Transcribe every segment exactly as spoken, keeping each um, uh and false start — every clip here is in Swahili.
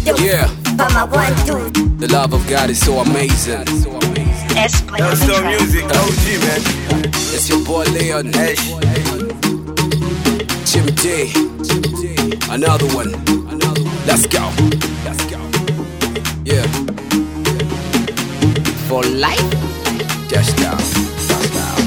two. Yeah. Mama one, two. The love of God is so amazing. That's so music, O G, man. It's your boy Leon Nash. Jim D. Another one. Let's go. Let's go. Yeah. For life. Just down. Just down.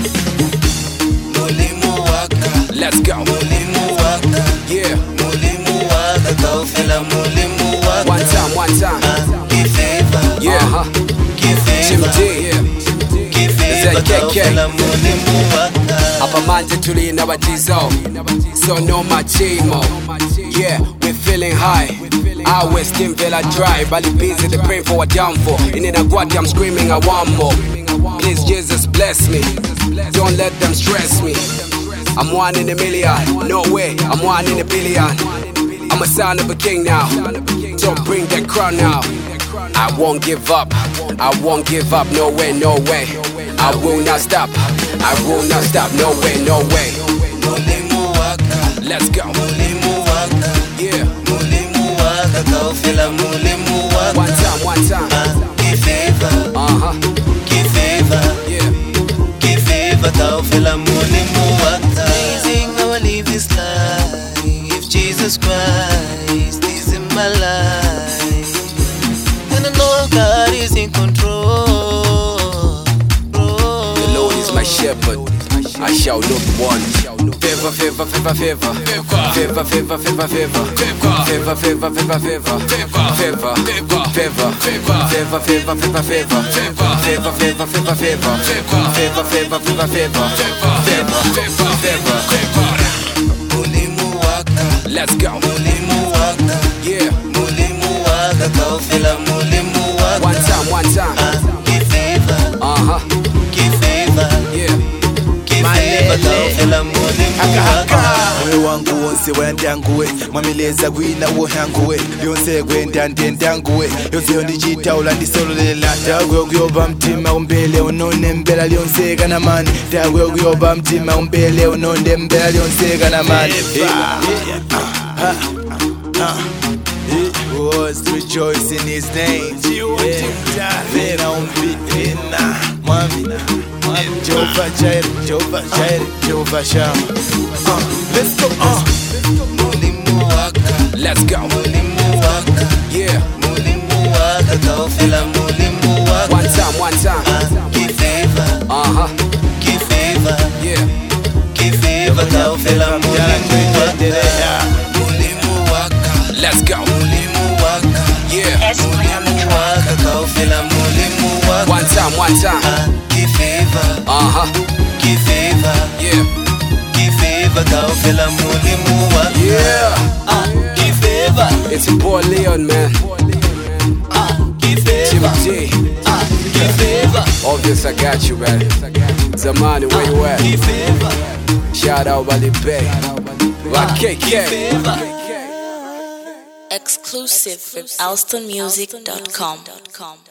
Mulimu waka. Let's go. Mulimu waka. Yeah. Mulimu waka. Kaufela mulimu waka. One time, one time. Uh, give favor. Yeah. Uh-huh. Give Jim favor. D. Yeah. Give favor. Kaufela mulimu waka. Hapa manje tuli na batizo. So no machimo. Yeah, we're feeling high. Our skin vela dry. Bali busy, they praying for a downfall. In it aguati, I'm screaming, I want more. Please, Jesus, bless me. Don't let them stress me. I'm one in a million. No way, I'm one in a billion. I'm a son of a king now. Don't bring that crown now. I won't give up. I won't give up. No way, no way. I will not stop. I will not stop. No way, no way. Mulimu waka. Let's go. Mulimu waka. Yeah. Mulimu waka. Kaufela mulimu waka. One time, one time. Uh, give favor. Uh-huh. Give favor. Yeah. Give favor. Kaufela mulimu waka. Amazing how I live this life. If Jesus Christ is in my life, and I know God is in control. The Lord is my shepherd. I shall not want. Favor, favor, favor, favor. Favor, favor, favor, favor. Favor, favor, favor, favor. Favor, favor, favor, favor. Favor, favor, favor, favor. Favor, favor, favor, favor. Favor, favor, favor, favor. Favor, favor, favor. Mulimu waka. Let's go. Mulimu waka. Yeah. Mulimu waka. Kaufela mulimu waka. One time, one time. Uh, give favor. Uh-huh. Give favor. Yeah. Give favor. Kaufela mulimu waka. Moyo wangu wonse wayandanguwe mwamileza gwina wohanguwe byonse gwenda ndendanguwe yonse yondichitaula ndisololela tagwe okuyoba mtima umbele unone mbela lyonse kana mani tagwe okuyoba mtima umbele unonde mbela lyonse kana mani was rejoice in his name. Then on beat Mwami Jehovah Jireh, Jehovah Jireh, Jehovah Shammah. Uh, let's go. Uh. Mulimu waka. Let's go. Mulimu waka. Yeah. Mulimu waka. Kaufela mulimu waka. One time, one time. Uh, give favor. Uh-huh. Give favor. Yeah. Give favor. Kaufela mulimu waka. Mulimu waka. Let's go. Mulimu waka. Yeah. Mulimu waka. Kaufela mulimu waka. One time, one time. Uh, give favor. Uh-huh. Give favor. Yeah. Give favor. Kaufela mulimu waka. Yeah. Uh, give favor. It's your boy Leon, man. Uh, give Jim favor. D. Uh, give favor. Obvious, I got you, man. Zamani, where you at? Give favor. Shout out Bali Bay. K K. Favor. Exclusive from alston music dot com.